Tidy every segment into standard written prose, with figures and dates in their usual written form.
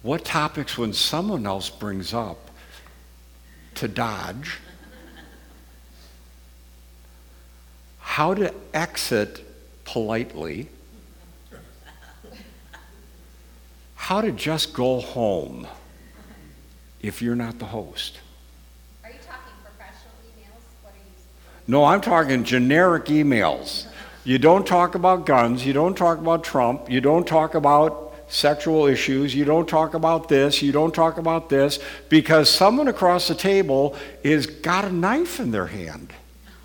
What topics when someone else brings up to dodge? How to exit politely? How to just go home if you're not the host? Are you talking professional emails? What are you? No, I'm talking generic emails. You don't talk about guns, you don't talk about Trump, you don't talk about sexual issues, you don't talk about this, you don't talk about this, because someone across the table is got a knife in their hand.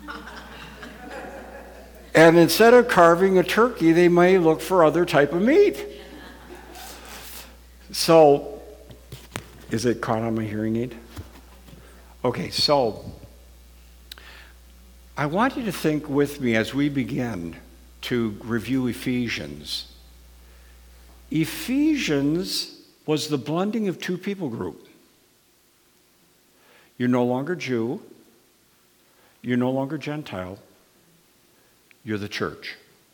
And instead of carving a turkey, they may look for other type of meat. So, is it caught on my hearing aid? Okay, so I want you to think with me as we begin to review Ephesians. Ephesians was the blending of two people group. You're no longer Jew. You're no longer Gentile. You're the church.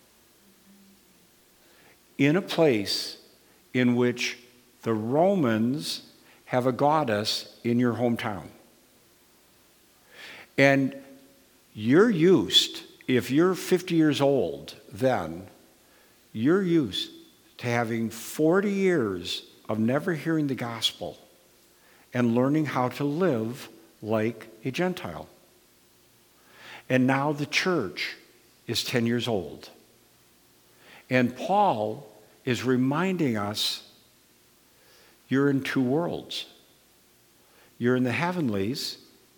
In a place in which the Romans have a goddess in your hometown. And you're used, if you're 50 years old then, you're used to having 40 years of never hearing the gospel and learning how to live like a Gentile. And now the church is 10 years old. And Paul is reminding us, you're in two worlds. You're in the heavenlies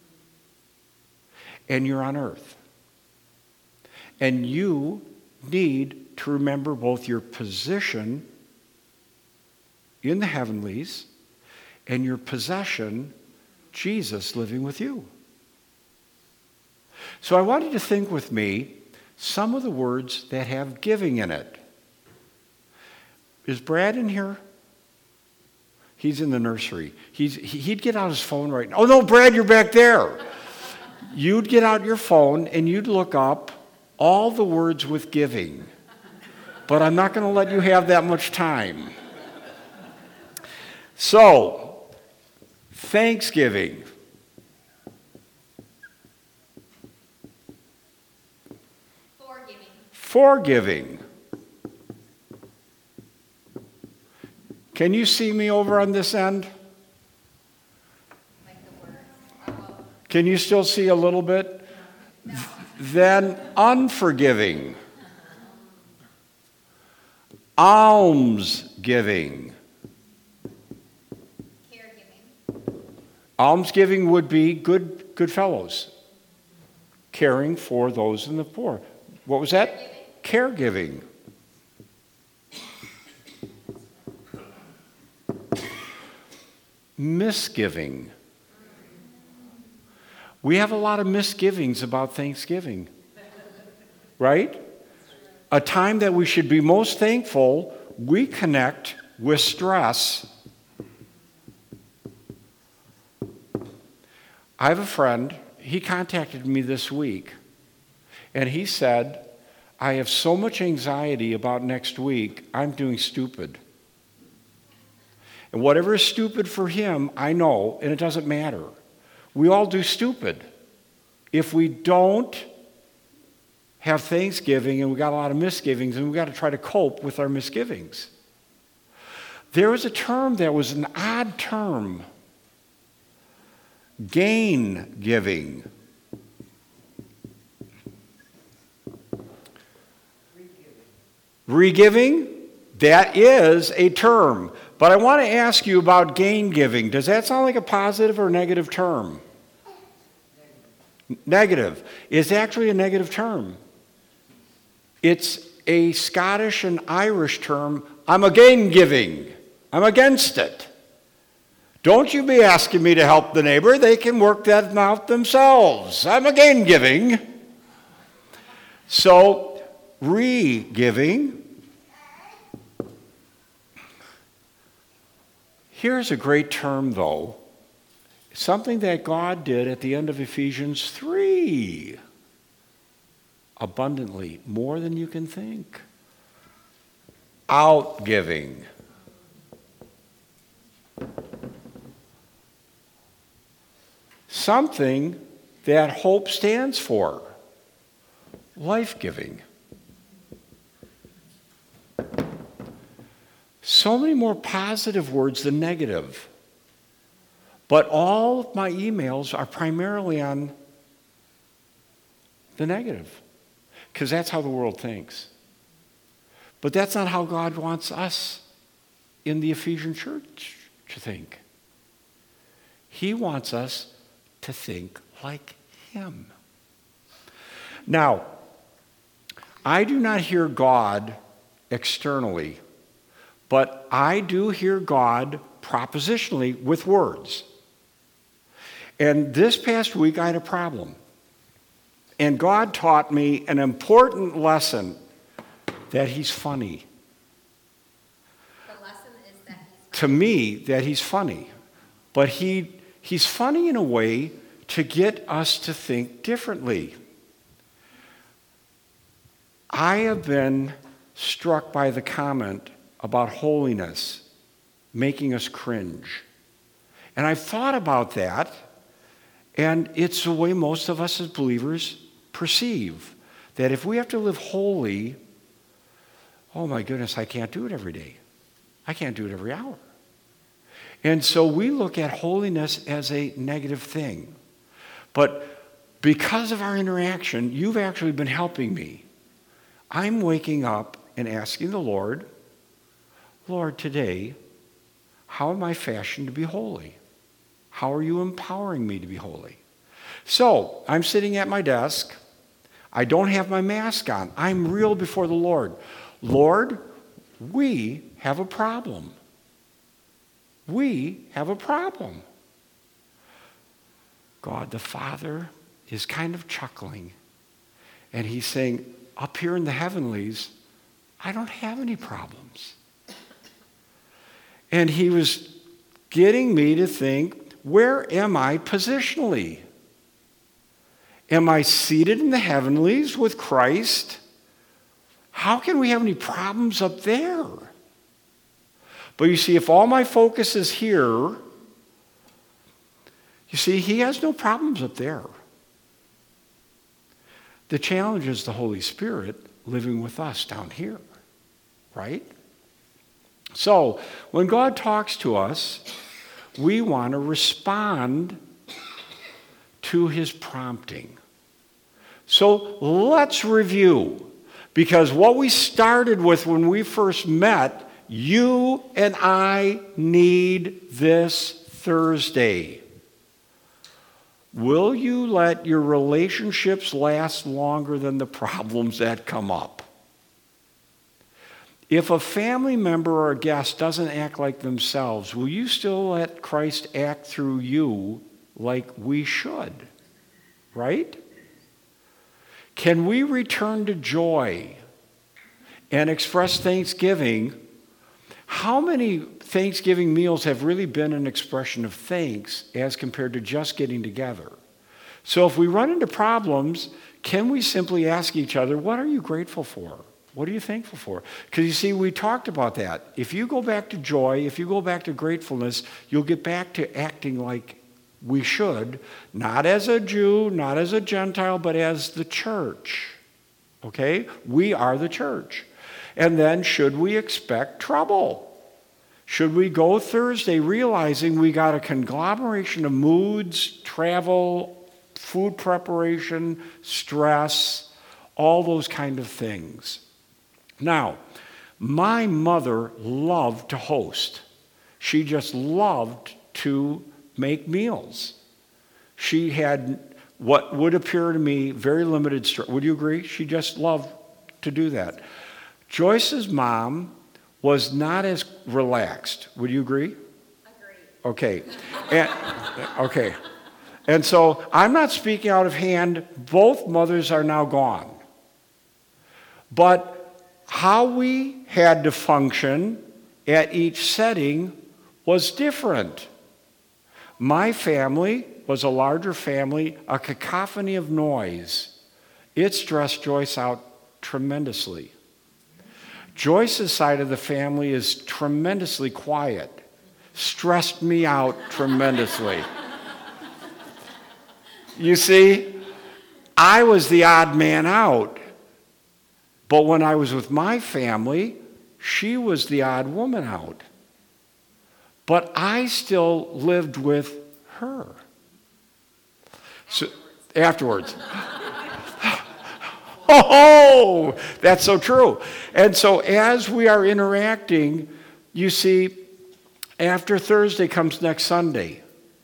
and you're on earth. And you need to remember both your position in the heavenlies and your possession, Jesus living with you. So I want you to think with me some of the words that have giving in it. Is Brad in here? He's in the nursery. He'd get out his phone right now. Oh no, Brad, you're back there. You'd get out your phone and you'd look up all the words with giving. But I'm not going to let you have that much time. So, Thanksgiving. Forgiving. Can you see me over on this end? Like the word. Can you still see a little bit? Then unforgiving. Almsgiving. Caregiving. Almsgiving would be good fellows. Caring for those in the poor. What was that? Caregiving. Misgiving. We have a lot of misgivings about Thanksgiving, right? A time that we should be most thankful, we connect with stress. I have a friend, he contacted me this week, and he said, I have so much anxiety about next week, I'm doing stupid. And whatever is stupid for him, I know, and it doesn't matter. We all do stupid. If we don't have Thanksgiving and we got a lot of misgivings, and we got to try to cope with our misgivings. There was a term that was an odd term. Gain giving. Regiving? That is a term. But I want to ask you about gain giving. Does that sound like a positive or negative term? Negative. It's actually a negative term. It's a Scottish and Irish term. I'm again giving. I'm against it. Don't you be asking me to help the neighbor. They can work that out themselves. I'm again giving. So, re-giving. Here's a great term, though. Something that God did at the end of Ephesians 3. Abundantly, more than you can think. Outgiving. something that hope stands for. Life-giving. So many more positive words than negative. But all of my emails are primarily on the negative, because that's how the world thinks. But that's not how God wants us in the Ephesian church to think. He wants us to think like Him. Now, I do not hear God externally, but I do hear God propositionally with words. And this past week I had a problem. And God taught me an important lesson, that He's funny. The lesson is that He's funny. To me, that He's funny. But He's funny in a way to get us to think differently. I have been struck by the comment about holiness making us cringe. And I've thought about that, and it's the way most of us as believers perceive that if we have to live holy, oh my goodness, I can't do it every day. I can't do it every hour. And so we look at holiness as a negative thing. But because of our interaction, you've actually been helping me. I'm waking up and asking the Lord, Lord, today, how am I fashioned to be holy? How are you empowering me to be holy? So, I'm sitting at my desk. I don't have my mask on. I'm real before the Lord. Lord, we have a problem. We have a problem. God the Father is kind of chuckling. And He's saying, up here in the heavenlies, I don't have any problems. And He was getting me to think, where am I positionally? Am I seated in the heavenlies with Christ? How can we have any problems up there? But you see, if all my focus is here, you see, He has no problems up there. The challenge is the Holy Spirit living with us down here, right? So, when God talks to us, we want to respond to His prompting. So, let's review. Because what we started with when we first met, you and I need this Thursday. Will you let your relationships last longer than the problems that come up? If a family member or a guest doesn't act like themselves, will you still let Christ act through you like we should? Right? Can we return to joy and express thanksgiving? How many Thanksgiving meals have really been an expression of thanks as compared to just getting together? So if we run into problems, can we simply ask each other, what are you grateful for? What are you thankful for? Because you see, we talked about that. If you go back to joy, if you go back to gratefulness, you'll get back to acting like we should, not as a Jew, not as a Gentile, but as the church. Okay? We are the church. And then should we expect trouble? Should we go Thursday realizing we got a conglomeration of moods, travel, food preparation, stress, all those kind of things? Now, my mother loved to host. She just loved to make meals. She had what would appear to me very limited stress. Would you agree? She just loved to do that. Joyce's mom was not as relaxed. Would you agree? Agree. Okay. And so I'm not speaking out of hand. Both mothers are now gone. But how we had to function at each setting was different. My family was a larger family, a cacophony of noise. It stressed Joyce out tremendously. Joyce's side of the family is tremendously quiet. Stressed me out tremendously. You see, I was the odd man out. But when I was with my family, she was the odd woman out. But I still lived with her. So, afterwards. Oh, that's so true. And so as we are interacting, you see, after Thursday comes next Sunday.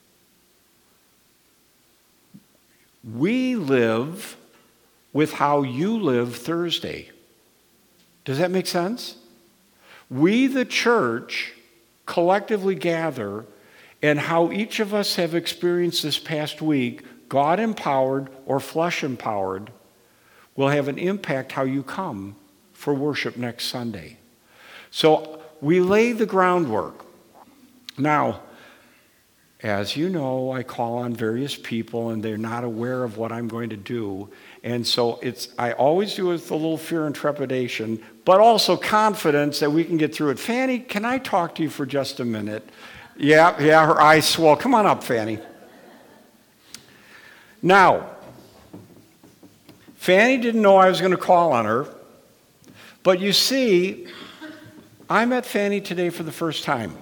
We live with how you live Thursday. Does that make sense? We, the church, collectively gather, and how each of us have experienced this past week, God empowered or flesh empowered, will have an impact how you come for worship next Sunday. So we lay the groundwork. Now, as you know, I call on various people and they're not aware of what I'm going to do. And so I always do it with a little fear and trepidation, but also confidence that we can get through it. Fanny, can I talk to you for just a minute? Yeah, her eyes swell. Come on up, Fanny. Now, Fanny didn't know I was going to call on her, but you see, I met Fanny today for the first time.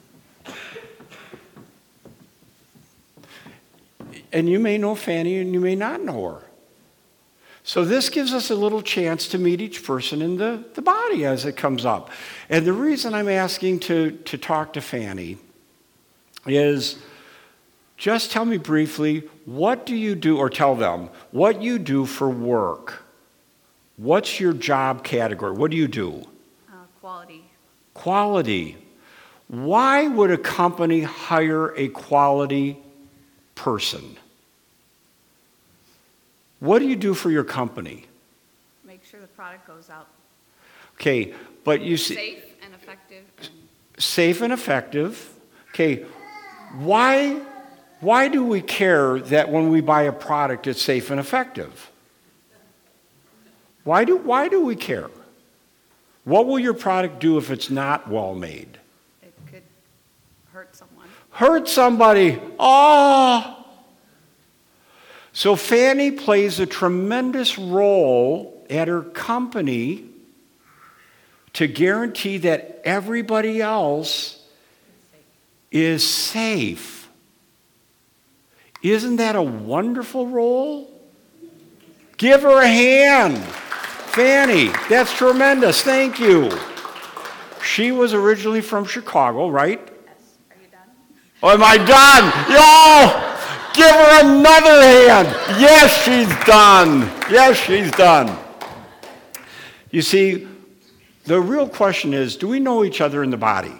And you may know Fanny and you may not know her. So this gives us a little chance to meet each person in the body as it comes up. And the reason I'm asking to talk to Fanny is just tell me briefly, what do you do, or tell them, what you do for work. What's your job category? What do you do? Quality. Quality. Why would a company hire a quality person? What do you do for your company? Make sure the product goes out. Okay, but you see... Safe and effective. Safe and effective. Okay, why do we care that when we buy a product it's safe and effective? Why do we care? What will your product do if it's not well made? It could hurt someone. Hurt somebody. Oh! So Fanny plays a tremendous role at her company to guarantee that everybody else is safe. Isn't that a wonderful role? Give her a hand. Fanny, that's tremendous. Thank you. She was originally from Chicago, right? Yes. Are you done? Oh, am I done? Yo! Give her another hand. Yes, she's done. Yes, she's done. You see, the real question is, do we know each other in the body?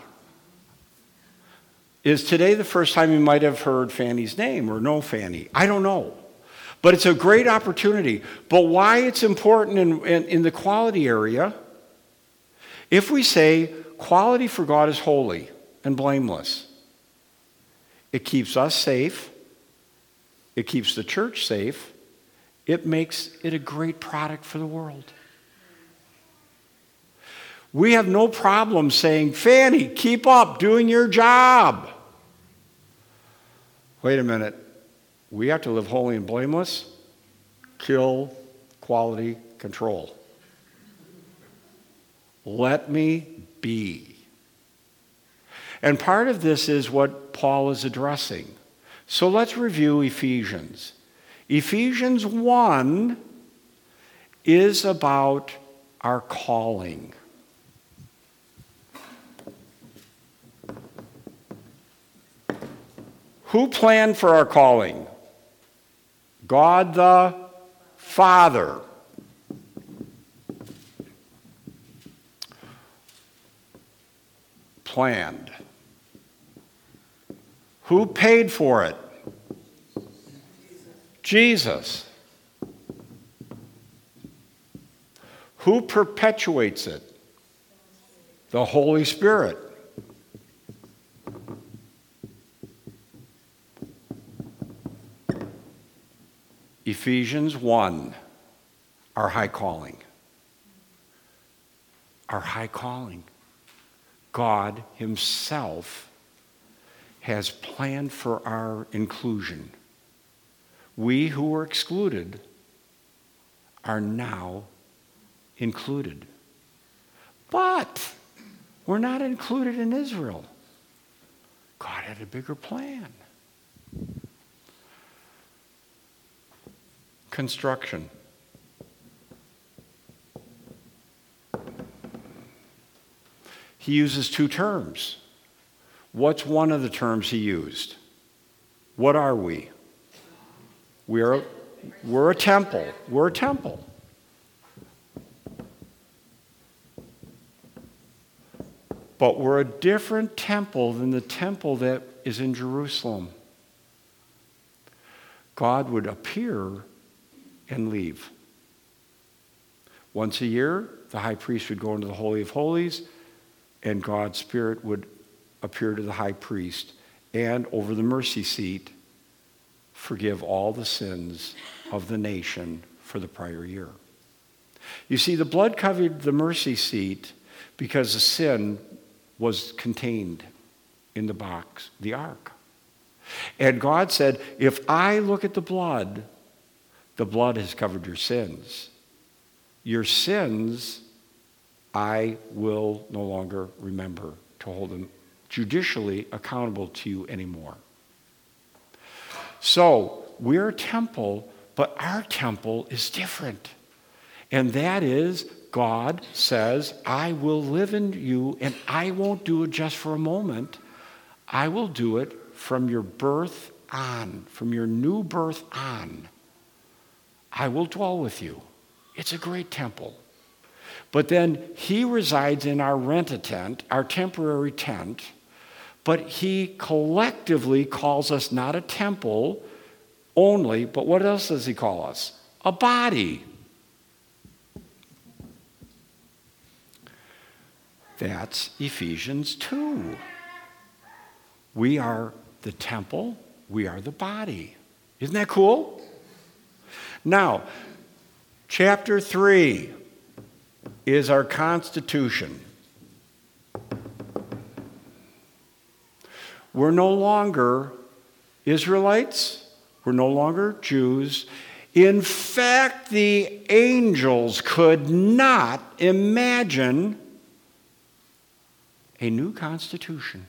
Is today the first time you might have heard Fanny's name or know Fanny? I don't know. But it's a great opportunity. But why it's important in the quality area, if we say quality for God is holy and blameless, it keeps us safe. It keeps the church safe. It makes it a great product for the world. We have no problem saying, Fanny, keep up doing your job. Wait a minute. We have to live holy and blameless. Kill quality control. Let me be. And part of this is what Paul is addressing. So let's review Ephesians. Ephesians 1 is about our calling. Who planned for our calling? God the Father. Planned. Who paid for it? Jesus. Who perpetuates it? The Holy Spirit. Ephesians 1, our high calling. Our high calling. God Himself has planned for our inclusion. We who were excluded are now included. But we're not included in Israel. God had a bigger plan. Construction. He uses two terms. What's one of the terms he used? What are we? We're a temple. We're a temple. But we're a different temple than the temple that is in Jerusalem. God would appear and leave. Once a year, the high priest would go into the Holy of Holies, and God's Spirit would appear to the high priest and over the mercy seat forgive all the sins of the nation for the prior year. You see, the blood covered the mercy seat because the sin was contained in the box, the ark. And God said, if I look at the blood has covered your sins. Your sins I will no longer remember to hold them judicially accountable to you anymore. So, we're a temple, but our temple is different. And that is, God says, I will live in you, and I won't do it just for a moment. I will do it from your birth on, from your new birth on. I will dwell with you. It's a great temple. But then he resides in our rent-a-tent, our temporary tent, but he collectively calls us not a temple only, but what else does he call us? A body. That's Ephesians 2. We are the temple, we are the body. Isn't that cool? Now, chapter 3 is our Constitution. We're no longer Israelites. We're no longer Jews. In fact, the angels could not imagine a new constitution.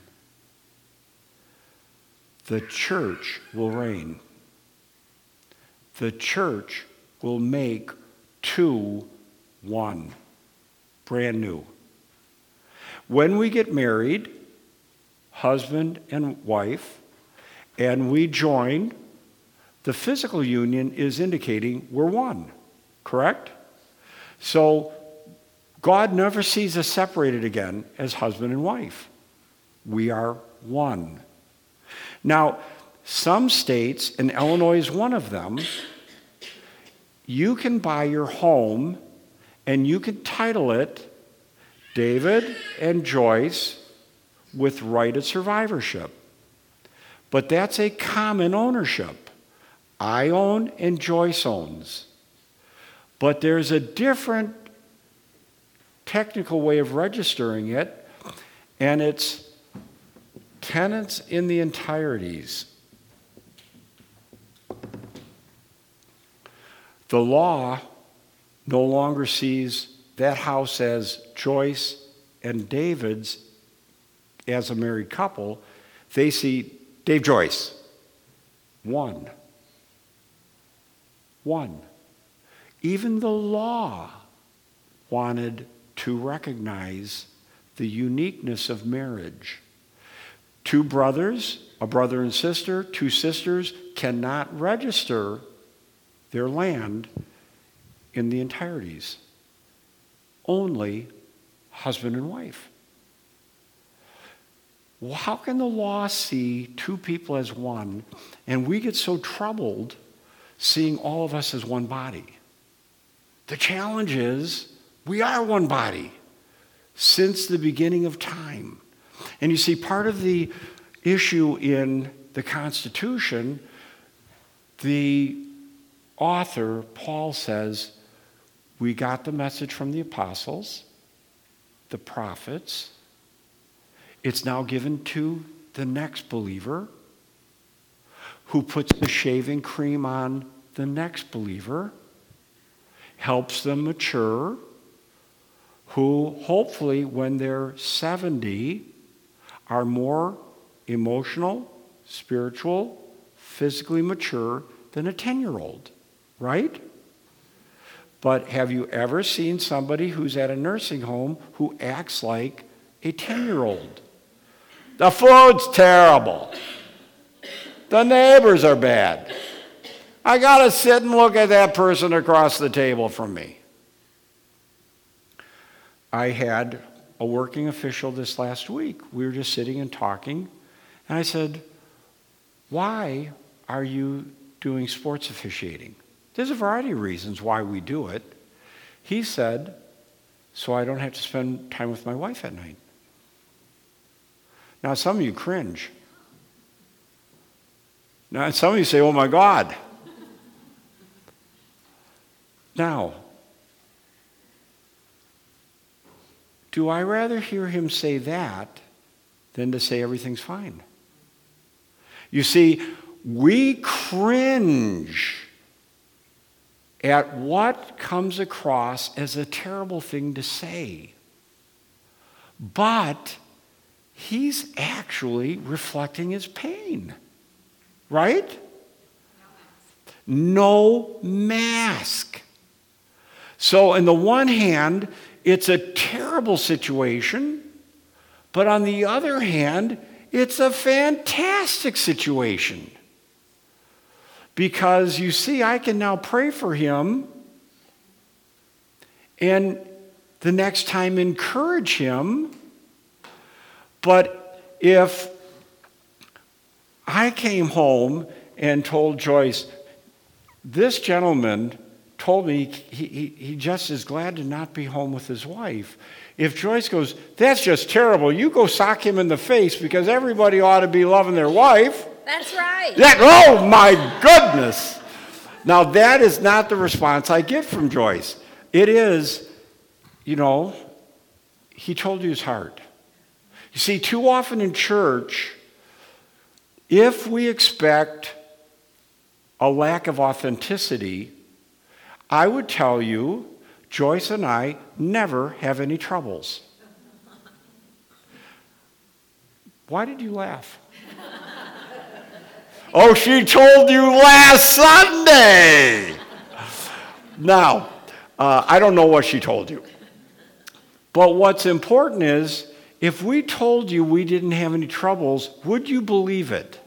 The church will reign. The church will make 2 1. Brand new. When we get married, husband and wife, and we join, the physical union is indicating we're one, correct? So God never sees us separated again as husband and wife. We are one. Now, some states, and Illinois is one of them, you can buy your home and you can title it David and Joyce with right of survivorship. But that's a common ownership. I own and Joyce owns. But there's a different technical way of registering it, and it's tenants in the entireties. The law no longer sees that house as Joyce and David's as a married couple. They see Dave Joyce. One. Even the law wanted to recognize the uniqueness of marriage. 2 brothers, a brother and sister, 2 sisters cannot register their land in the entireties. Only husband and wife. Well, how can the law see 2 people as one, and we get so troubled seeing all of us as one body? The challenge is we are one body since the beginning of time. And you see, part of the issue in the Constitution, the author, Paul, says, we got the message from the apostles, the prophets. It's now given to the next believer who puts the shaving cream on the next believer, helps them mature, who hopefully when they're 70 are more emotional, spiritual, physically mature than a 10-year-old, right? But have you ever seen somebody who's at a nursing home who acts like a 10-year-old? The food's terrible. The neighbors are bad. I got to sit and look at that person across the table from me. I had a working official this last week. We were just sitting and talking, and I said, why are you doing sports officiating? There's a variety of reasons why we do it. He said, so I don't have to spend time with my wife at night. Now, some of you cringe. Now, some of you say, oh my God. Now, do I rather hear him say that than to say everything's fine? You see, we cringe at what comes across as a terrible thing to say. But he's actually reflecting his pain, right? No mask. So on the one hand, it's a terrible situation, but on the other hand, it's a fantastic situation. Because you see, I can now pray for him and the next time encourage him. But if I came home and told Joyce, this gentleman told me he just is glad to not be home with his wife. If Joyce goes, that's just terrible, you go sock him in the face because everybody ought to be loving their wife. That's right. Oh my goodness. Now that is not the response I get from Joyce. It is, he told you his heart. You see, too often in church, if we expect a lack of authenticity, I would tell you, Joyce and I never have any troubles. Why did you laugh? Oh, she told you last Sunday. Now, I don't know what she told you. But what's important is, if we told you we didn't have any troubles, would you believe it?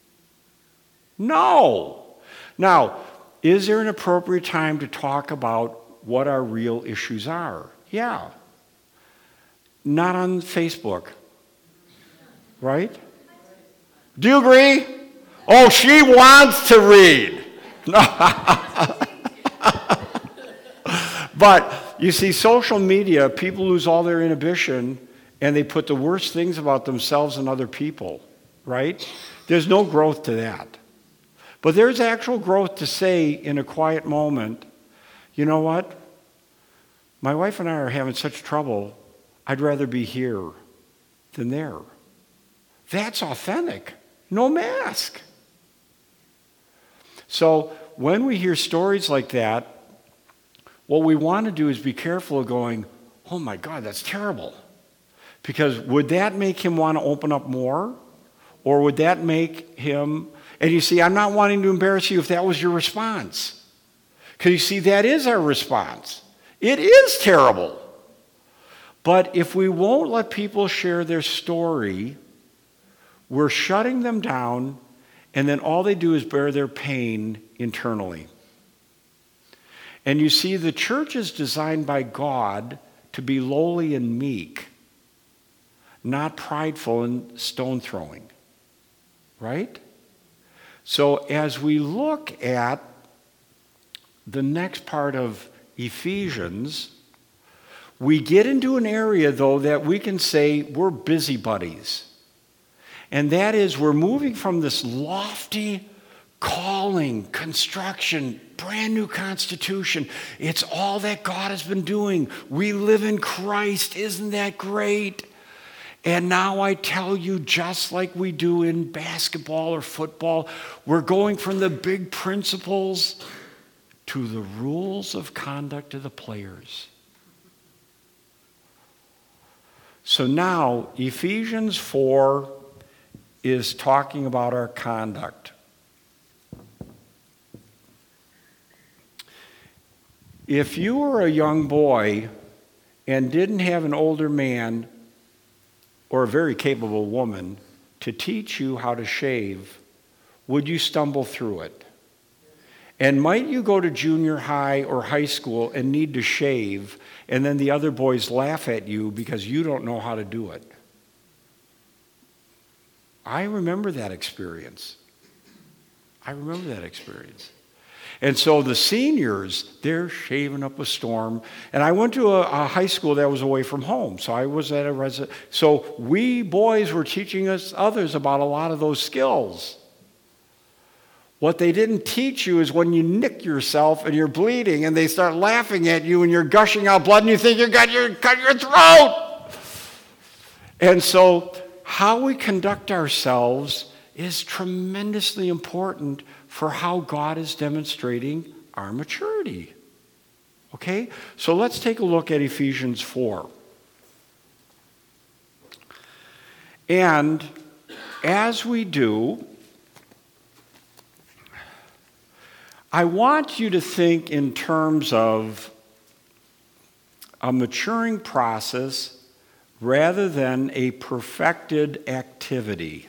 No. Now, is there an appropriate time to talk about what our real issues are? Yeah. Not on Facebook. Right? Do you agree? Oh, she wants to read. But, you see, social media, people lose all their inhibition and they put the worst things about themselves and other people, right? There's no growth to that. But there's actual growth to say in a quiet moment, you know what? My wife and I are having such trouble, I'd rather be here than there. That's authentic. No mask. So when we hear stories like that, what we want to do is be careful of going, oh my God, that's terrible. Because would that make him want to open up more? Or would that make him... And you see, I'm not wanting to embarrass you if that was your response. Because you see, that is our response. It is terrible. But if we won't let people share their story, we're shutting them down, and then all they do is bear their pain internally. And you see, the church is designed by God to be lowly and meek, not prideful and stone-throwing. Right? So as we look at the next part of Ephesians, we get into an area, though, that we can say we're busybodies. And that is, we're moving from this lofty calling, construction, brand new constitution. It's all that God has been doing. We live in Christ. Isn't that great? And now I tell you, just like we do in basketball or football, we're going from the big principles to the rules of conduct of the players. So now, Ephesians 4 is talking about our conduct. If you were a young boy and didn't have an older man or a very capable woman to teach you how to shave, would you stumble through it? And might you go to junior high or high school and need to shave, and then the other boys laugh at you because you don't know how to do it? I remember that experience. And so the seniors, they're shaving up a storm. And I went to a high school that was away from home. So I was at a resident. So we boys were teaching us others about a lot of those skills. What they didn't teach you is when you nick yourself and you're bleeding and they start laughing at you and you're gushing out blood and you think you cut your throat. And so how we conduct ourselves is tremendously important for how God is demonstrating our maturity. Okay? So let's take a look at Ephesians 4. And as we do, I want you to think in terms of a maturing process rather than a perfected activity.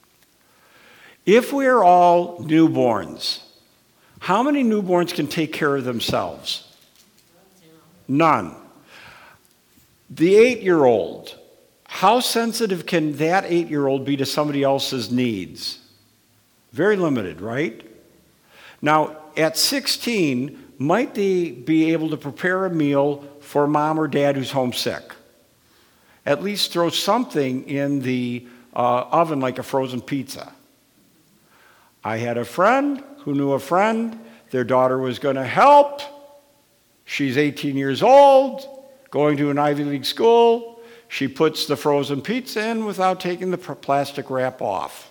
If we are all newborns, how many newborns can take care of themselves? None. The 8-year-old, how sensitive can that 8-year-old be to somebody else's needs? Very limited, right? Now, at 16, might they be able to prepare a meal for mom or dad who's homesick? At least throw something in the oven like a frozen pizza. I had a friend who knew a friend. Their daughter was going to help. She's 18 years old, going to an Ivy League school. She puts the frozen pizza in without taking the plastic wrap off.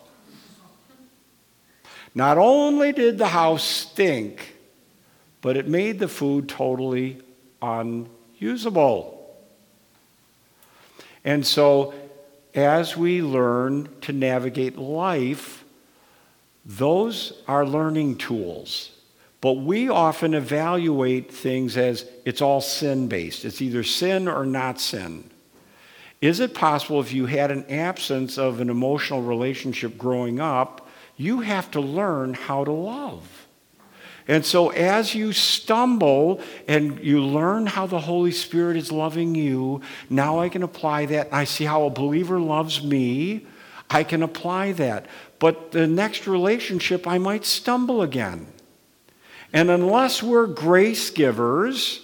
Not only did the house stink, but it made the food totally unusable. And so, as we learn to navigate life, those are learning tools. But we often evaluate things as it's all sin-based. It's either sin or not sin. Is it possible if you had an absence of an emotional relationship growing up, you have to learn how to love? And so as you stumble and you learn how the Holy Spirit is loving you, now I can apply that. I see how a believer loves me. I can apply that. But the next relationship, I might stumble again. And unless we're grace givers,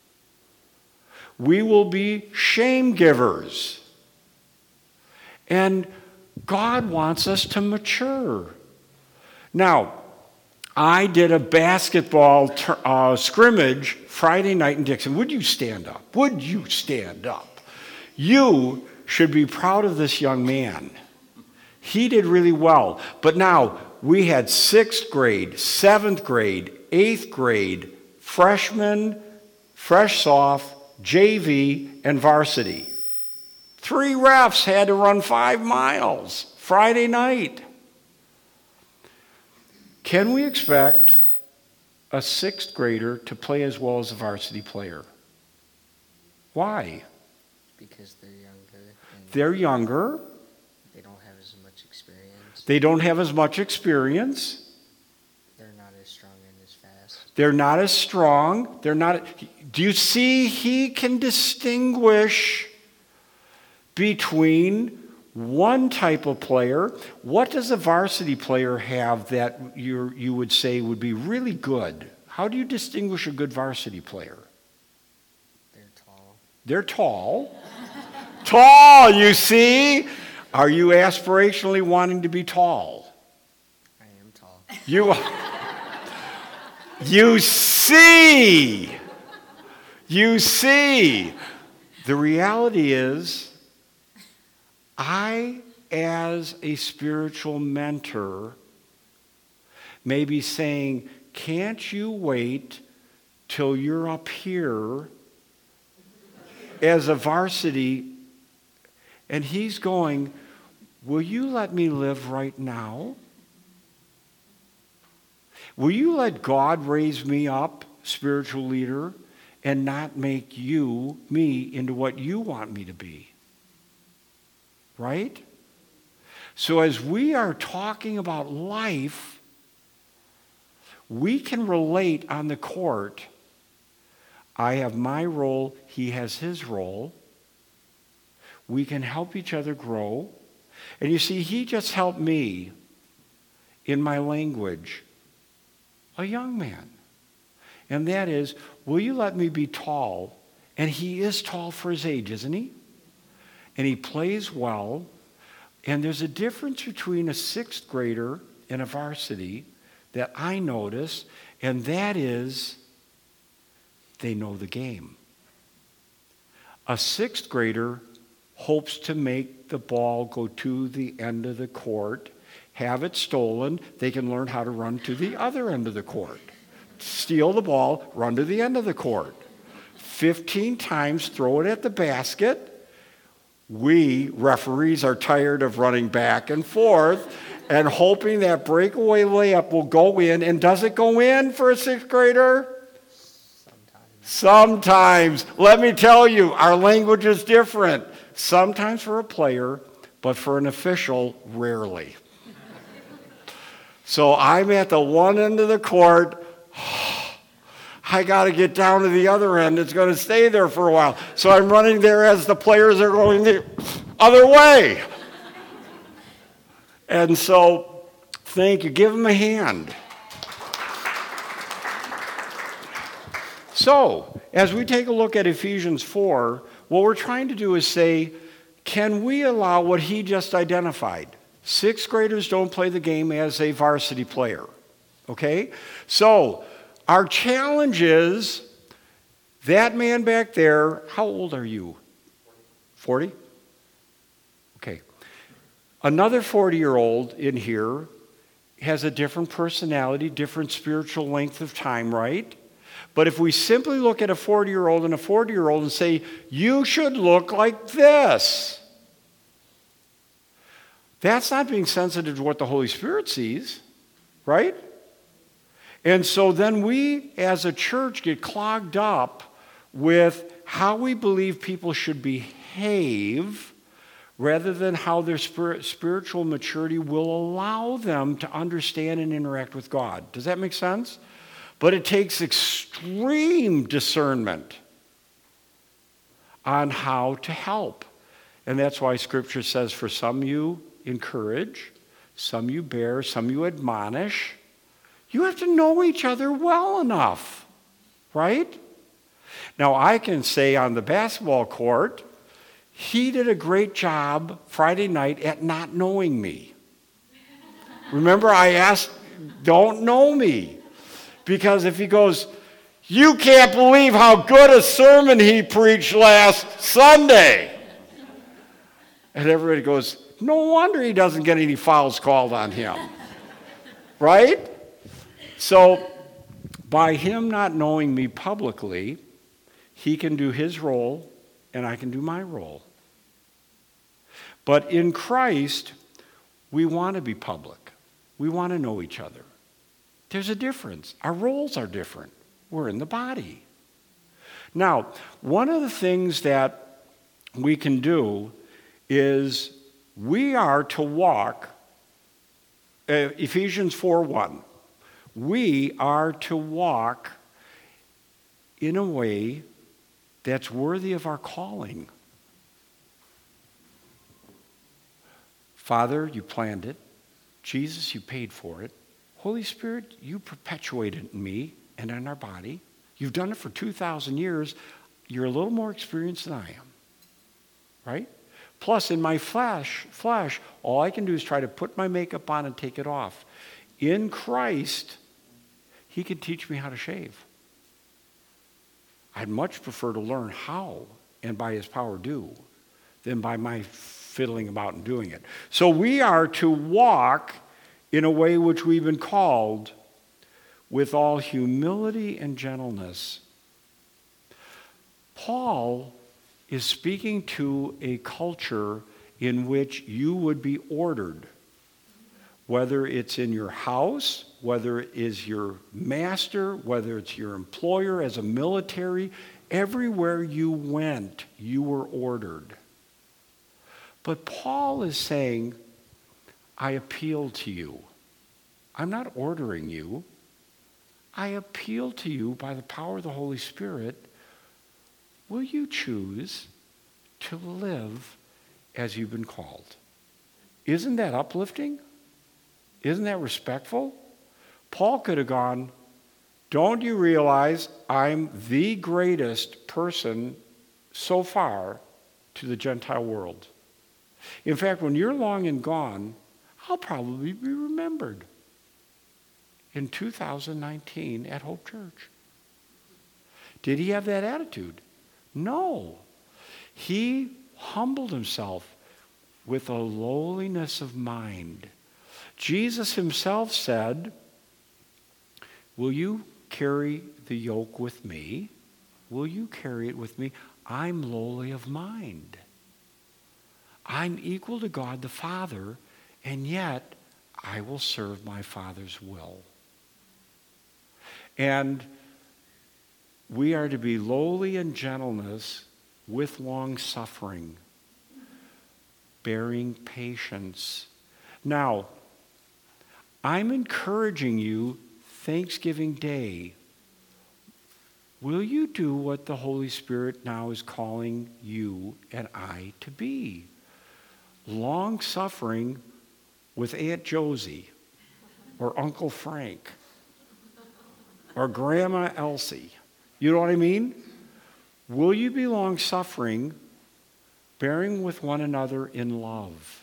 we will be shame givers. And God wants us to mature. Now, I did a basketball scrimmage Friday night in Dixon. Would you stand up? Would you stand up? You should be proud of this young man. He did really well. But now, we had 6th grade, 7th grade, 8th grade, freshmen, fresh soph, JV, and varsity. 3 refs had to run 5 miles Friday night. Can we expect a 6th grader to play as well as a varsity player? Why? Because they're younger. They're younger. They don't have as much experience. They don't have as much experience. They're not as strong and as fast. They're not as strong. They're not. Do you see? He can distinguish between one type of player. What does a varsity player have that you would say would be really good? How do you distinguish a good varsity player? They're tall. They're tall. Tall, you see? Are you aspirationally wanting to be tall? I am tall. You see. You see. The reality is, I, as a spiritual mentor, may be saying, can't you wait till you're up here as a varsity? And he's going, will you let me live right now? Will you let God raise me up, spiritual leader, and not make me, into what you want me to be? Right? So as we are talking about life, we can relate on the court. I have my role, he has his role. We can help each other grow. And you see, he just helped me in my language, a young man. And that is, will you let me be tall? And he is tall for his age, isn't he? And he plays well. And there's a difference between a sixth grader and a varsity that I notice, and that is they know the game. A sixth grader hopes to make the ball go to the end of the court, have it stolen. They can learn how to run to the other end of the court. Steal the ball, run to the end of the court. 15 times, throw it at the basket. We, referees, are tired of running back and forth and hoping that breakaway layup will go in. And does it go in for a sixth grader? Sometimes. Let me tell you, our language is different. Sometimes for a player, but for an official, rarely. So I'm at the one end of the court. I got to get down to the other end. It's going to stay there for a while. So I'm running there as the players are going the other way. And so, thank you. Give them a hand. So, as we take a look at Ephesians 4, what we're trying to do is say, can we allow what he just identified? Sixth graders don't play the game as a varsity player. Okay? So, our challenge is, that man back there, how old are you? 40? Okay. Another 40-year-old in here has a different personality, different spiritual length of time, right? But if we simply look at a 40-year-old and a 40-year-old and say, you should look like this, that's not being sensitive to what the Holy Spirit sees, right? And so then we, as a church, get clogged up with how we believe people should behave rather than how their spiritual maturity will allow them to understand and interact with God. Does that make sense? But it takes extreme discernment on how to help. And that's why Scripture says, for some you encourage, some you bear, some you admonish. You have to know each other well enough, right? Now, I can say on the basketball court, he did a great job Friday night at not knowing me. Remember, I asked, don't know me. Because if he goes, you can't believe how good a sermon he preached last Sunday. And everybody goes, no wonder he doesn't get any fouls called on him. Right? So, by him not knowing me publicly, he can do his role and I can do my role. But in Christ, we want to be public. We want to know each other. There's a difference. Our roles are different. We're in the body. Now, one of the things that we can do is we are to walk, Ephesians 4:1. We are to walk in a way that's worthy of our calling. Father, you planned it. Jesus, you paid for it. Holy Spirit, you perpetuate it in me and in our body. You've done it for 2,000 years. You're a little more experienced than I am. Right? Plus, in my flesh, all I can do is try to put my makeup on and take it off. In Christ, he can teach me how to shave. I'd much prefer to learn how and by his power do than by my fiddling about and doing it. So we are to walk in a way which we've been called with all humility and gentleness. Paul is speaking to a culture in which you would be ordered, whether it's in your house, whether it is your master, whether it's your employer as a military, everywhere you went, you were ordered. But Paul is saying, I appeal to you. I'm not ordering you. I appeal to you by the power of the Holy Spirit. Will you choose to live as you've been called? Isn't that uplifting? Isn't that respectful? Paul could have gone, don't you realize I'm the greatest person so far to the Gentile world? In fact, when you're long and gone, I'll probably be remembered in 2019 at Hope Church. Did he have that attitude? No. He humbled himself with a lowliness of mind. Jesus himself said, will you carry the yoke with me? Will you carry it with me? I'm lowly of mind. I'm equal to God the Father, and yet I will serve my Father's will. And we are to be lowly in gentleness with long suffering, bearing patience. Now, I'm encouraging you, Thanksgiving Day, will you do what the Holy Spirit now is calling you and I to be? Long suffering with Aunt Josie or Uncle Frank or Grandma Elsie. You know what I mean? Will you be long suffering, bearing with one another in love?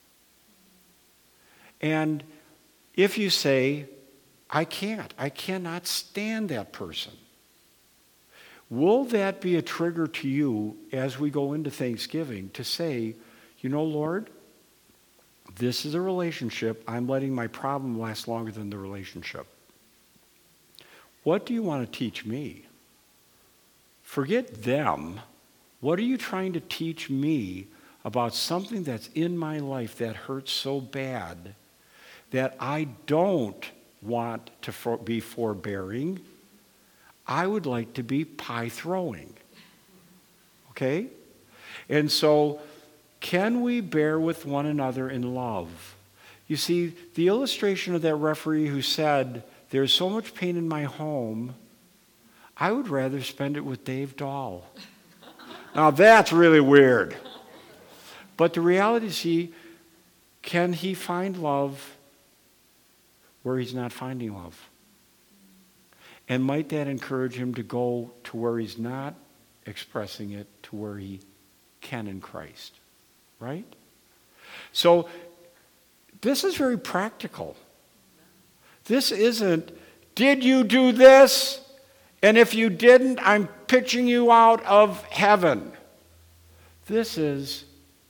And if you say, I cannot stand that person, will that be a trigger to you as we go into Thanksgiving to say, you know, Lord, this is a relationship. I'm letting my problem last longer than the relationship. What do you want to teach me? Forget them. What are you trying to teach me about something that's in my life that hurts so bad that I don't want to be forbearing? I would like to be pie throwing. Okay? And so, can we bear with one another in love? You see, the illustration of that referee who said, there's so much pain in my home, I would rather spend it with Dave Dahl. Now that's really weird. But the reality is, can he find love where he's not finding love? And might that encourage him to go to where he's not expressing it to where he can in Christ? Right? So this is very practical. This isn't, did you do this? And if you didn't, I'm pitching you out of heaven. This is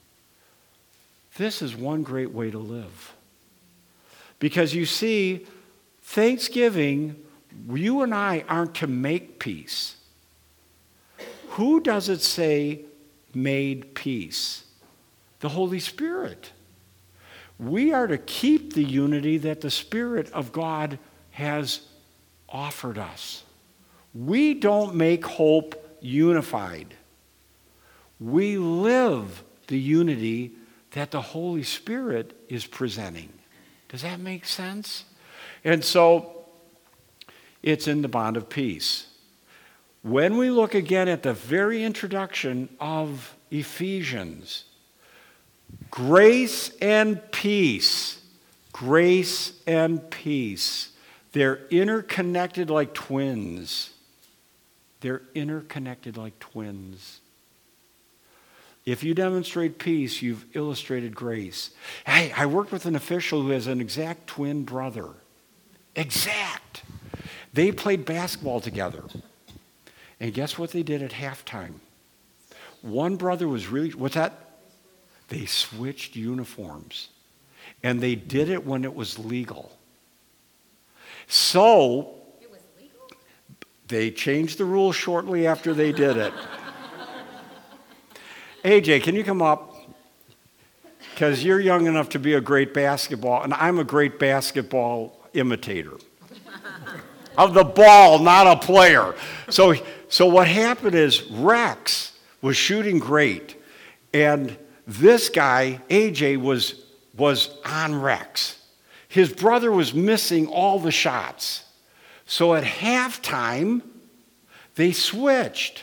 one great way to live. Because you see, Thanksgiving, you and I aren't to make peace. Who does it say made peace? The Holy Spirit. We are to keep the unity that the Spirit of God has offered us. We don't make hope unified. We live the unity that the Holy Spirit is presenting. Does that make sense? And so, it's in the bond of peace. When we look again at the very introduction of Ephesians, grace and peace, they're interconnected like twins. They're interconnected like twins. If you demonstrate peace, you've illustrated grace. Hey, I worked with an official who has an exact twin brother. Exact. They played basketball together. And guess what they did at halftime? One brother was really, what's that? They switched uniforms. And they did it when it was legal. So It was legal? they changed the rules shortly after they did it. AJ, can you come up? Because you're young enough to be a great basketball, and I'm a great basketball imitator. Of the ball, not a player. So what happened is Rex was shooting great, and this guy, AJ, was on Rex. His brother was missing all the shots. So at halftime, they switched.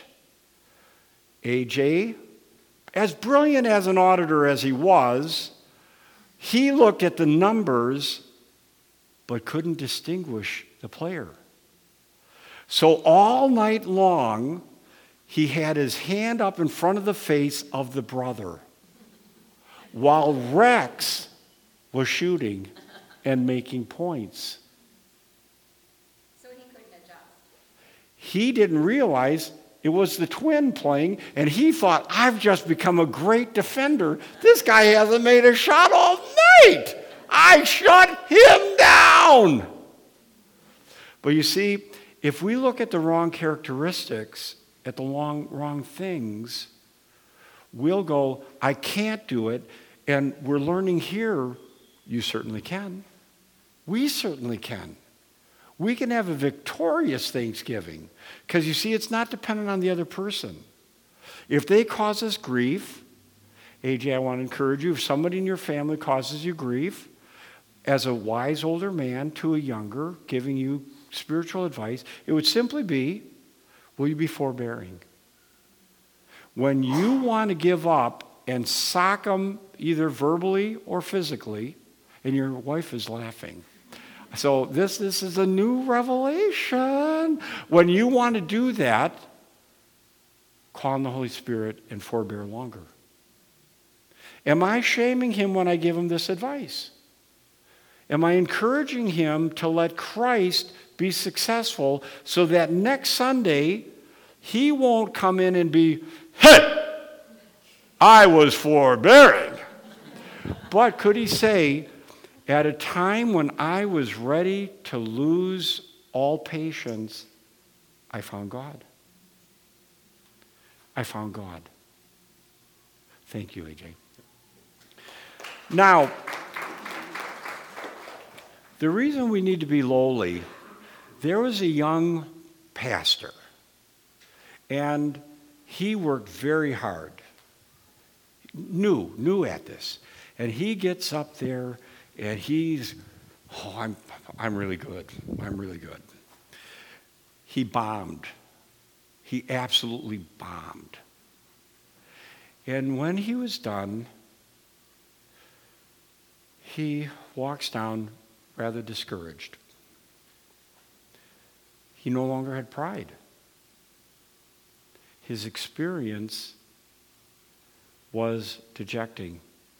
AJ, as brilliant as an auditor as he was, he looked at the numbers but couldn't distinguish the player. So all night long, he had his hand up in front of the face of the brother while Rex was shooting and making points. So he couldn't adjust. He didn't realize it was the twin playing, and he thought, I've just become a great defender. This guy hasn't made a shot all night. I shut him down. But you see, if we look at the wrong characteristics, at the wrong things, we'll go, I can't do it. And we're learning here, you certainly can. We certainly can. We can have a victorious Thanksgiving. Because you see, it's not dependent on the other person. If they cause us grief, AJ, I want to encourage you, if somebody in your family causes you grief, as a wise older man to a younger, giving you spiritual advice, it would simply be, will you be forbearing? When you want to give up and sock them either verbally or physically, and your wife is laughing. So this is a new revelation. When you want to do that, call on the Holy Spirit and forbear longer. Am I shaming him when I give him this advice? Am I encouraging him to let Christ be successful so that next Sunday he won't come in and be, hey, I was forbearing. But could he say, at a time when I was ready to lose all patience, I found God. I found God. Thank you, AJ. Now, the reason we need to be lowly, there was a young pastor, and he worked very hard, new at this. And he gets up there, and he's, I'm really good. I'm really good. He bombed. He absolutely bombed. And when he was done, he walks down rather discouraged. He no longer had pride. His experience was dejecting.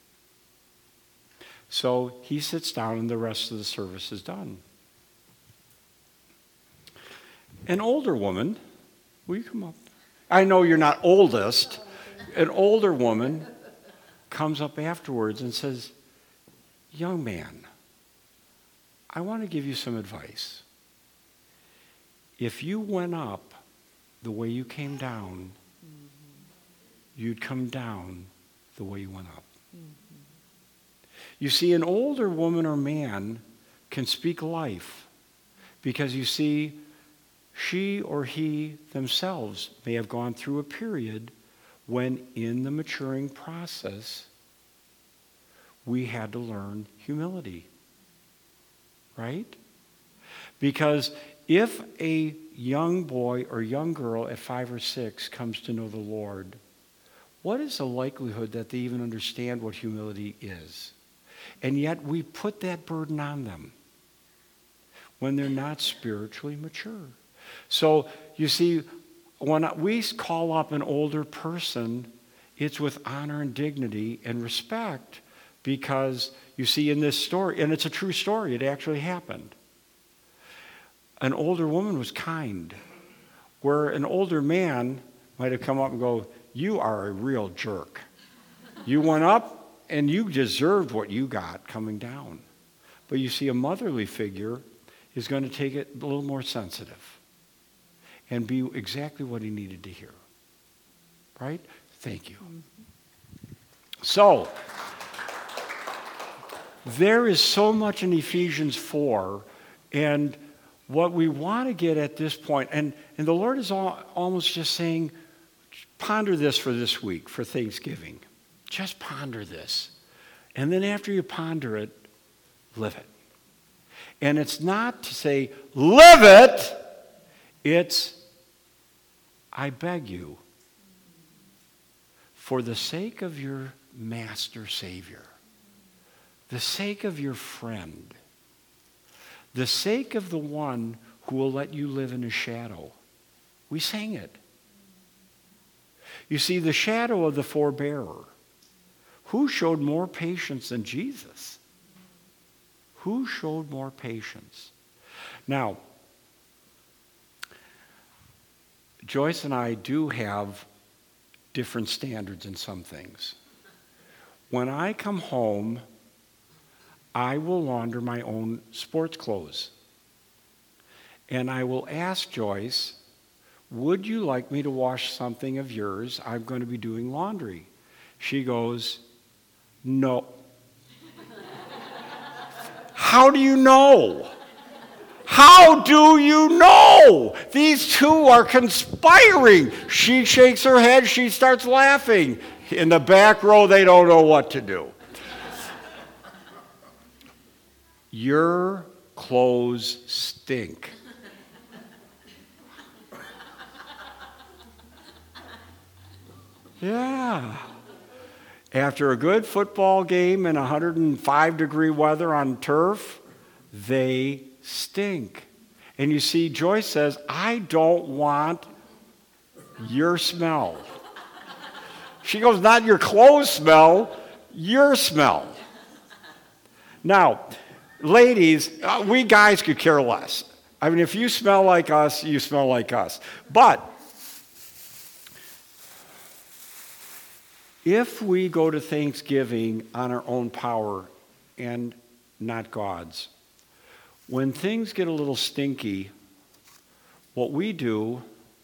So he sits down and the rest of the service is done. An older woman, will you come up? I know you're not oldest. An older woman comes up afterwards and says, young man, I want to give you some advice. If you went up the way you came down, you'd come down the way you went up. You see, an older woman or man can speak life because you see, she or he themselves may have gone through a period when in the maturing process, we had to learn humility. Right? Because if a young boy or young girl at 5 or 6 comes to know the Lord, what is the likelihood that they even understand what humility is? And yet we put that burden on them when they're not spiritually mature. So you see, when we call up an older person, it's with honor and dignity and respect, because you see in this story, and it's a true story, it actually happened. An older woman was kind, where an older man might have come up and go, you are a real jerk. You went up and you deserved what you got coming down. But you see, a motherly figure is going to take it a little more sensitive and be exactly what he needed to hear. Right? Thank you. So, there is so much in Ephesians 4, and what we want to get at this point, and the Lord is almost just saying, ponder this for this week, for Thanksgiving. Just ponder this. And then after you ponder it, live it. And it's not to say, live it. It's, I beg you, for the sake of your Master Savior, the sake of your friend, the sake of the one who will let you live in his shadow. We sang it. You see, the shadow of the forbearer. Who showed more patience than Jesus? Who showed more patience? Now, Joyce and I do have different standards in some things. When I come home, I will launder my own sports clothes. And I will ask Joyce, would you like me to wash something of yours? I'm going to be doing laundry. She goes, no. How do you know? How do you know? These two are conspiring. She shakes her head. She starts laughing. In the back row, they don't know what to do. Your clothes stink. Yeah. After a good football game in 105-degree weather on turf, they stink. And you see, Joyce says, I don't want your smell. She goes, not your clothes smell, your smell. Now, ladies, we guys could care less. I mean, if you smell like us, you smell like us. But if we go to Thanksgiving on our own power and not God's, when things get a little stinky, what we do,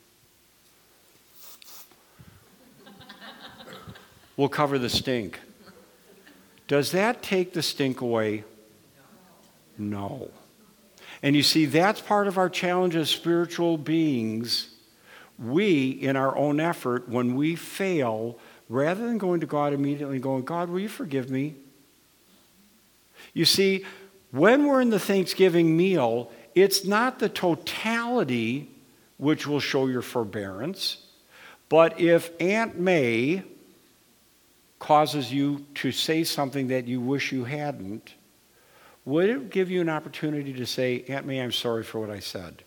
we'll cover the stink. Does that take the stink away? No. And you see, that's part of our challenge as spiritual beings. We, in our own effort, when we fail, rather than going to God immediately and going, God, will you forgive me? You see, when we're in the Thanksgiving meal, it's not the totality which will show your forbearance, but if Aunt May causes you to say something that you wish you hadn't, would it give you an opportunity to say, Aunt May, I'm sorry for what I said?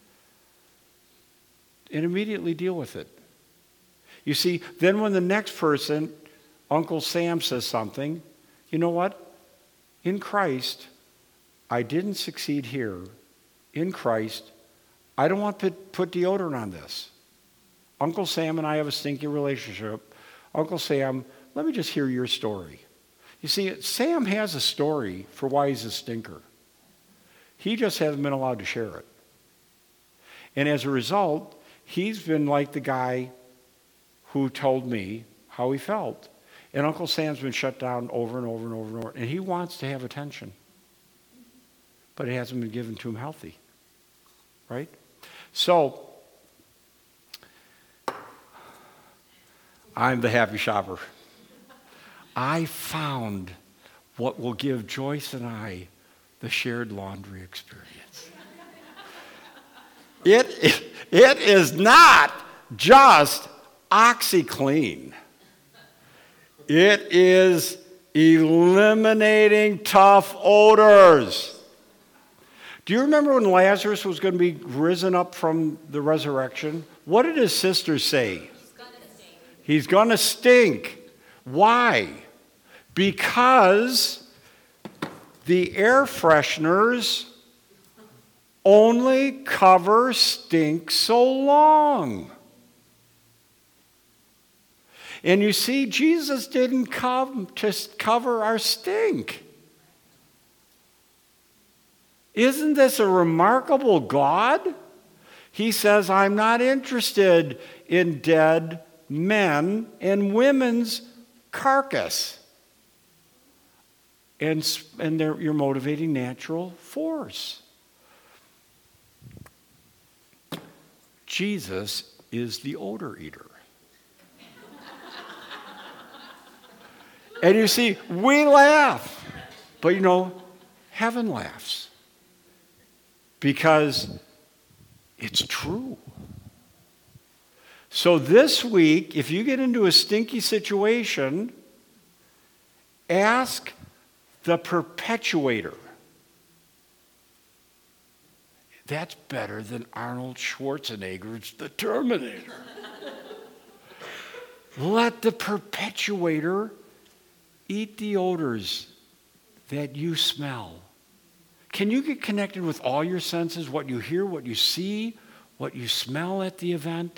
And immediately deal with it. You see, then when the next person, Uncle Sam, says something, you know what? In Christ, I didn't succeed here. In Christ, I don't want to put deodorant on this. Uncle Sam and I have a stinky relationship. Uncle Sam, let me just hear your story. You see, Sam has a story for why he's a stinker. He just hasn't been allowed to share it. And as a result, he's been like the guy who told me how he felt. And Uncle Sam's been shut down over and over and over and over. And he wants to have attention. But it hasn't been given to him healthy. Right? So, I'm the happy shopper. I found what will give Joyce and I the shared laundry experience. It is not just OxyClean. It is eliminating tough odors. Do you remember when Lazarus was going to be risen up from the resurrection? What did his sisters say? He's going to stink. Why? Because the air fresheners only cover stink so long. And you see, Jesus didn't come to cover our stink. Isn't this a remarkable God? He says, I'm not interested in dead men and women's carcass. And they're your motivating natural force. Jesus is the odor eater. And you see, we laugh. But you know, heaven laughs. Because it's true. So this week, if you get into a stinky situation, ask the perpetuator. That's better than Arnold Schwarzenegger's The Terminator. Let the perpetuator eat the odors that you smell. Can you get connected with all your senses, what you hear, what you see, what you smell at the event?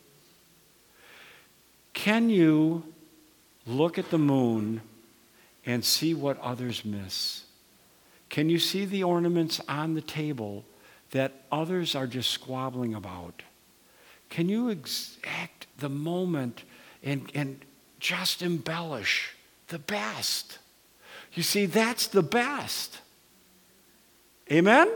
Can you look at the moon and see what others miss? Can you see the ornaments on the table that others are just squabbling about? Can you exact the moment and just embellish the best? You see, that's the best. Amen?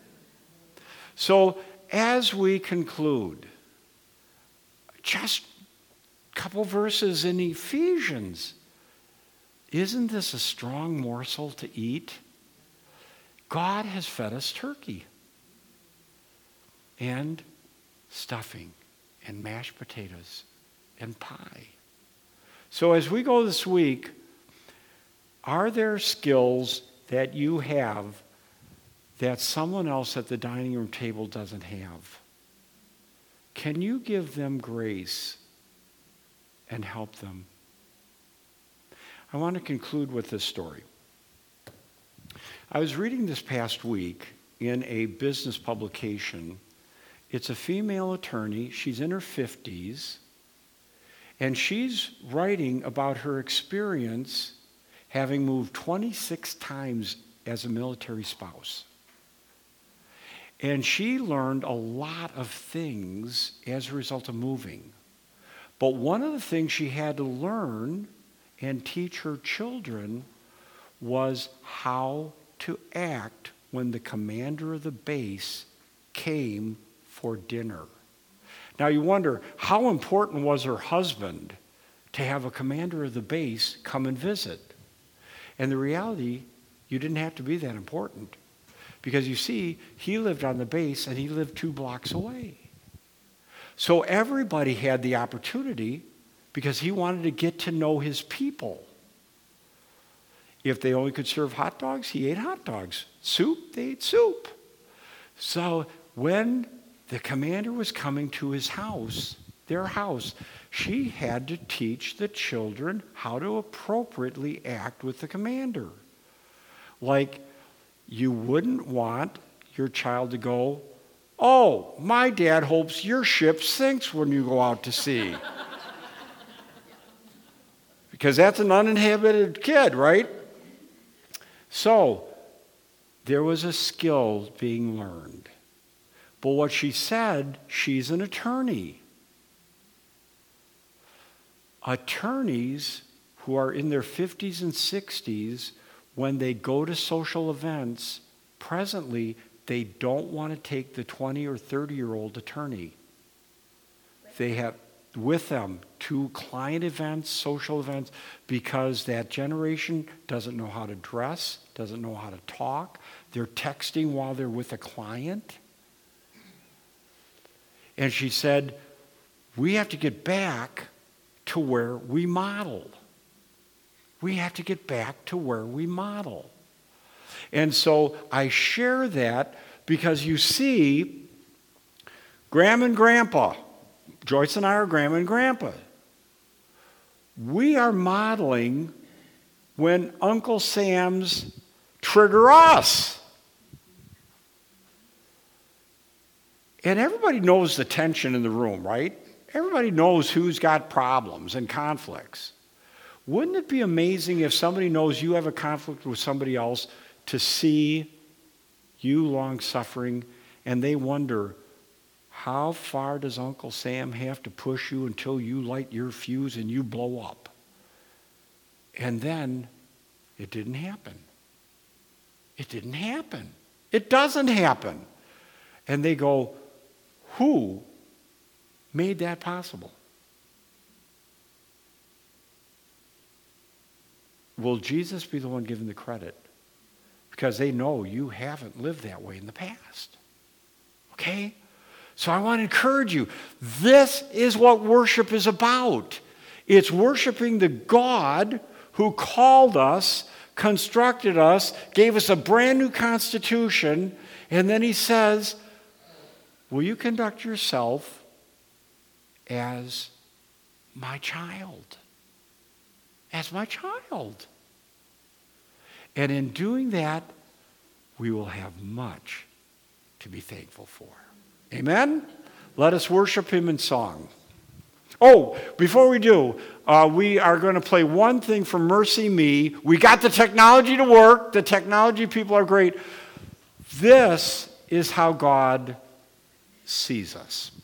So as we conclude, just a couple verses in Ephesians. Isn't this a strong morsel to eat? God has fed us turkey and stuffing and mashed potatoes and pie. So as we go this week, are there skills that you have that someone else at the dining room table doesn't have? Can you give them grace and help them? I want to conclude with this story. I was reading this past week in a business publication. It's a female attorney. She's in her 50s. And she's writing about her experience having moved 26 times as a military spouse. And she learned a lot of things as a result of moving. But one of the things she had to learn and teach her children was how to act when the commander of the base came for dinner. Now you wonder, how important was her husband to have a commander of the base come and visit? And the reality, you didn't have to be that important. Because you see, he lived on the base and he lived 2 blocks away. So everybody had the opportunity because he wanted to get to know his people. If they only could serve hot dogs, he ate hot dogs. Soup, they ate soup. So when the commander was coming to his house, their house, she had to teach the children how to appropriately act with the commander. Like, you wouldn't want your child to go, "Oh, my dad hopes your ship sinks when you go out to sea." Because that's an uninhibited kid, right? So, there was a skill being learned. But what she said, she's an attorney. Attorneys who are in their 50s and 60s, when they go to social events, presently, they don't want to take the 20 or 30-year-old attorney. They have with them to client events, social events, because that generation doesn't know how to dress, doesn't know how to talk. They're texting while they're with a client. And she said, we have to get back to where we model. We have to get back to where we model. And so I share that because you see, Grandma and Grandpa, Joyce and I are Grandma and Grandpa. We are modeling when Uncle Sam's trigger us. And everybody knows the tension in the room, right? Everybody knows who's got problems and conflicts. Wouldn't it be amazing if somebody knows you have a conflict with somebody else to see you long-suffering and they wonder, how far does Uncle Sam have to push you until you light your fuse and you blow up? And then it didn't happen. It didn't happen. It doesn't happen. And they go, who made that possible? Will Jesus be the one given the credit? Because they know you haven't lived that way in the past. Okay? So I want to encourage you. This is what worship is about. It's worshiping the God who called us, constructed us, gave us a brand new constitution, and then he says, will you conduct yourself as my child? As my child. And in doing that, we will have much to be thankful for. Amen? Let us worship him in song. Oh, before we do, we are going to play one thing from Mercy Me. We got the technology to work. The technology people are great. This is how God sees us.